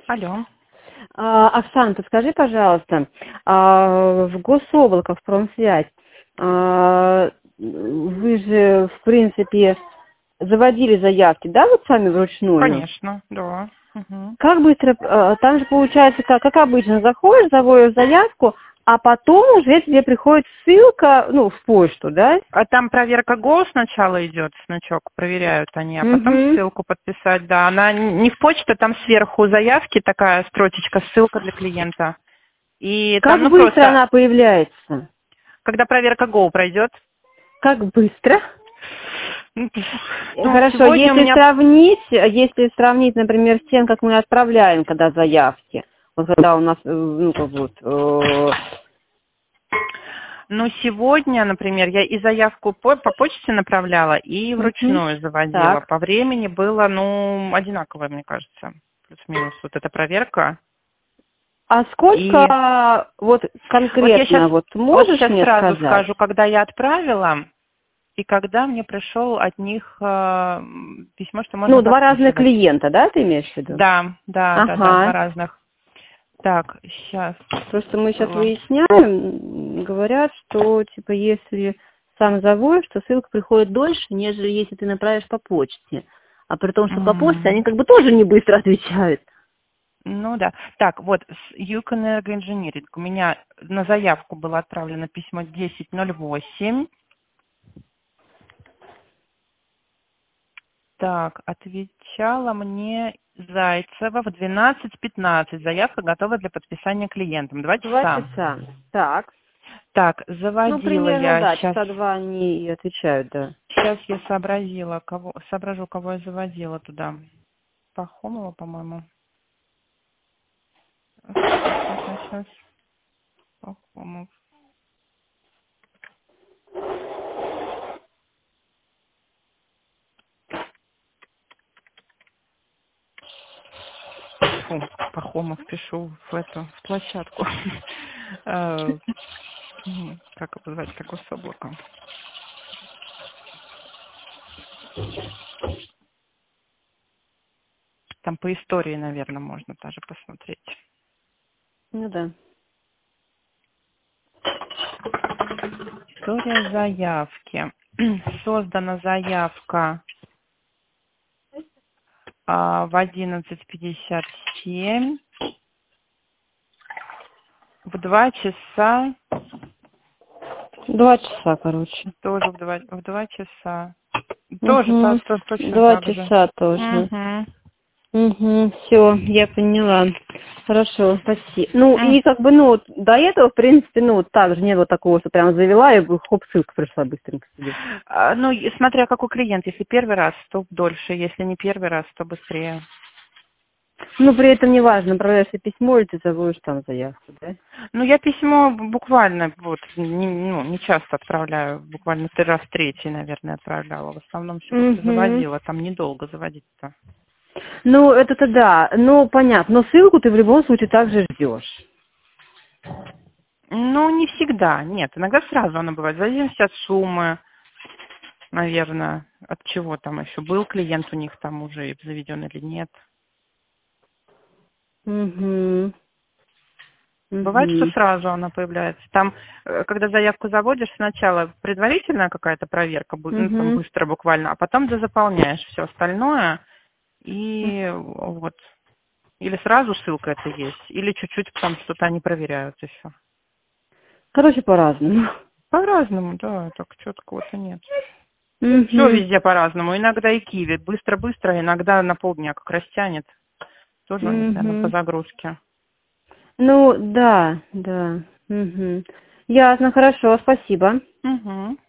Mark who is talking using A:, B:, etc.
A: Алло.
B: Оксана, подскажи, пожалуйста, в Гособлако, в Промсвязь, вы же, в принципе, заводили заявки, да, вот сами вручную?
A: Конечно, да. Угу.
B: Как быстро, там же получается, как обычно, заходишь, заводишь заявку, а потом уже тебе приходит ссылка, ну, в почту, да?
A: А там проверка ГО сначала идет, значок проверяют они, а потом
B: Угу.
A: ссылку подписать, да. Она не в почту, там сверху заявки такая строчечка, ссылка для клиента. И там,
B: Как
A: ну,
B: быстро
A: просто,
B: она появляется?
A: когда проверка ГО пройдет.
B: Как быстро?
A: Ну,
B: Хорошо,
A: сегодня у меня...
B: если сравнить, например, с тем, как мы отправляем, когда заявки, вот когда у нас, ну, как вот,
A: Ну, сегодня, например, я и заявку по почте направляла, и вручную заводила.
B: так.
A: По времени было, ну, одинаково, мне кажется, плюс-минус. Вот эта проверка.
B: А
A: И
B: сколько вот конкретно, вот
A: вот
B: можешь
A: сейчас
B: мне
A: сразу
B: сказать?
A: скажу, когда я отправила, и когда мне пришел от них письмо, что можно
B: Ну, два разных
A: записывать.
B: клиента, да, ты имеешь в виду?
A: Да, два
B: Ага.
A: разных. Так, сейчас.
B: Просто мы сейчас выясняем, говорят, что, типа, если сам заводишь, то ссылка приходит дольше, нежели если ты направишь по почте. А при том, что по почте они как бы тоже не быстро отвечают.
A: Ну да. Так, вот, с Юкэнергоинжиниринг. У меня на заявку было отправлено письмо 1008. Так, отвечала мне Зайцева в 12:15. Заявка готова для подписания клиентам. 2
B: 2
A: часа.
B: часа. Так.
A: Так,
B: Ну,
A: заводила
B: примерно,
A: я
B: да,
A: сейчас.
B: часа два они и отвечают, да.
A: Сейчас я соображу, кого я заводила туда. Пахомова, по-моему. Сейчас. Пахомов. Фу, Пахомов, пишу в площадку. Как обозвать, как Гособлако? Там по истории, наверное, можно даже посмотреть.
B: Ну да.
A: История заявки. Создана заявка в 11:57. В 2 часа.
B: 2 часа, короче.
A: Тоже в 2 часа. Тоже
B: Угу.
A: точно
B: 2
A: так же.
B: часа тоже.
A: Угу.
B: Угу. Все, я поняла. Хорошо, спасибо. Ну,
A: М.
B: и как бы, ну, вот до этого, в принципе, ну, вот так же не было такого, что прям завела, и хоп, ссылка пришла быстренько себе.
A: Ну, смотря какой клиент. Если первый раз, то дольше. Если не первый раз, то быстрее.
B: Ну, при этом не важно, направляешь ли письмо, или ты заводишь там заявку, да?
A: Ну, я письмо буквально, вот, не часто отправляю. Буквально 3 раз, 3, наверное, отправляла. В основном все как-то
B: Угу.
A: заводила. Там недолго заводить-то.
B: Ну, это-то да, ну, понятно, но ссылку ты в любом случае также ждешь.
A: Ну, не всегда, нет. Иногда сразу она бывает. В зависимости от суммы, наверное, от чего там еще. Был клиент у них там уже заведен или нет.
B: Угу.
A: Бывает, что
B: Угу.
A: сразу она появляется. Там, когда заявку заводишь, сначала предварительная какая-то проверка, ну, там
B: Угу.
A: быстро буквально, а потом ты заполняешь все остальное, и вот. Или сразу ссылка это есть, или чуть-чуть там что-то они проверяют еще.
B: Короче, по-разному.
A: По-разному, да, так четкого-то нет. Все
B: Угу.
A: везде по-разному. Иногда и киви. Быстро-быстро, иногда на полдня как растянет. Тоже у них, наверное, по
B: Угу.
A: загрузке.
B: Ну, да, да. Угу. Ясно, хорошо, спасибо.
A: Угу.